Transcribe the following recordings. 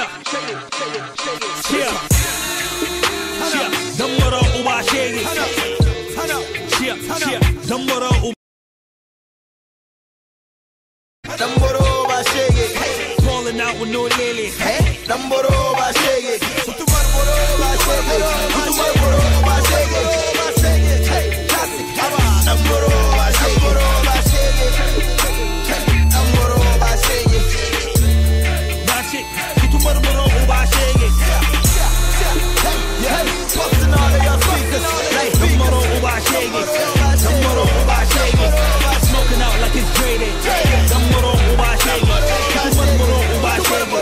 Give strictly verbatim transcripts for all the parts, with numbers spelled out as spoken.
Yeah, yeah, yeah. Dambara uba shege. Yeah, yeah. Dambara uba. Dambara uba shege. Falling out with no lily. Dambara uba shege. Kutumar boro uba shege. Kutumar boro uba shege. Hey, classic. Dambara uba shege. Dambara uba shege. Dambara uba shege. That's it. Kutumar boro uba shege. Yeah, busting all of your speakers. Dambara uba shege. Dambara uba shege. Smoking out like it's graded. Dambara uba shege. Kutumar boro uba shege.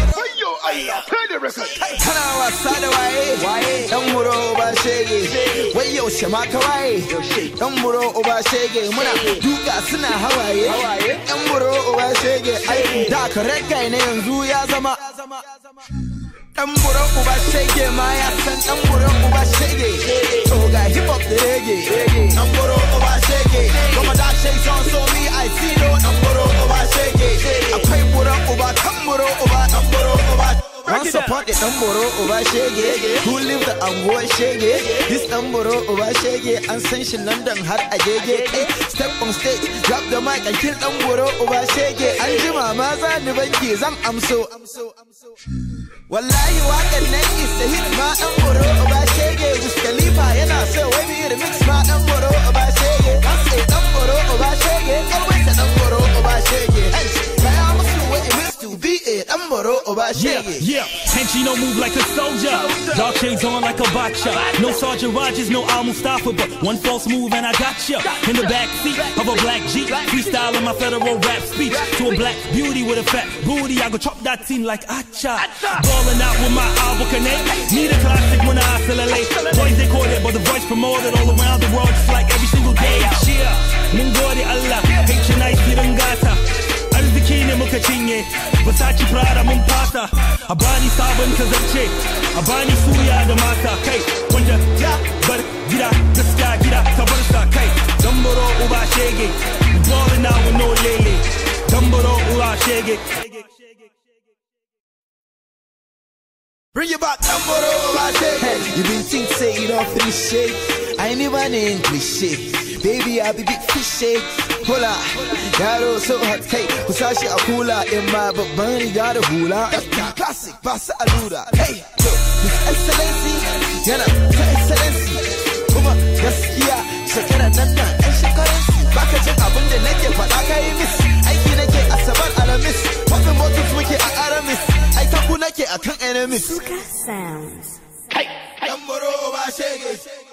Kana wasa da waye, dan muro uba shege. Wai yaushe ma ka waye, dan muro uba shege. Muna duka suna hawaye, dan muro uba shege. Ai da ka rage ne yanzu ya zama. Dan muro uba shege ma ya san dan muro uba shege. To ga hip hop da reggae, dan muro uba shege. Kuma da shake on so me I see no dan muro uba shege. Akwai muro uba kan muro uba dan muro uba. Once upon the Dambara uba shege, who live the Angoa shege. This Dambara uba shege, and send London har a gege. Step on stage, drop the mic and kill Dambara uba shege. Anjima maza ni banki zan amso. Wallahi waƙar nan is a hit ma Dambara uba shege. Wiz Khalifa yana so wai bi remix ma Dambara uba shege. Once a Dambara uba shege, always a Dambara uba shege. Kaya musu what it means to be a Dambara uba shege. Yeah, Henchino move like a soldier. Dark shades on like a botcha. No Sergeant Rogers, no Al Mustafa, but one false move and I gotcha. In the backseat of a black Jeep, freestyling my federal rap speech to a black beauty with a fat booty. I go chop that scene like acha. Balling out with my Albuquerque. Need a classic when I accelerate. Boys they call it, but the voice promoted all around the world just like every single day. Cheer, Mungodi Allah, H N I Sirangata. Arziki ne muka cinye, Versace Prada mun fasa. A bani sabon kazance, a bani suya da mata kai. Wanda ya bar gida, gaskiya gida ta bar sa kai. Dambara uba shege, ballin' out with no lele. Dambara uba shege. Bring it back, Dambara uba shege. You been think say you don't finish it. I ain't even in cliche. Baby, I be big fishy. Hola, yaro so hot kai. Kusashi a kula in my babban riga da hula. Classic, ba su allura. Hey, yo, His Excellency, yana ta Excellency. Kuma gaskiya shekara nan nan ɗan shekaransi. Baka jin abin da nake faɗa ka yi miss. Aiki nake asabar alamis. Wafin motus muke a aramis. Ai taku nake akan enemies. Suka Sounds. Hey, Dambara uba shege.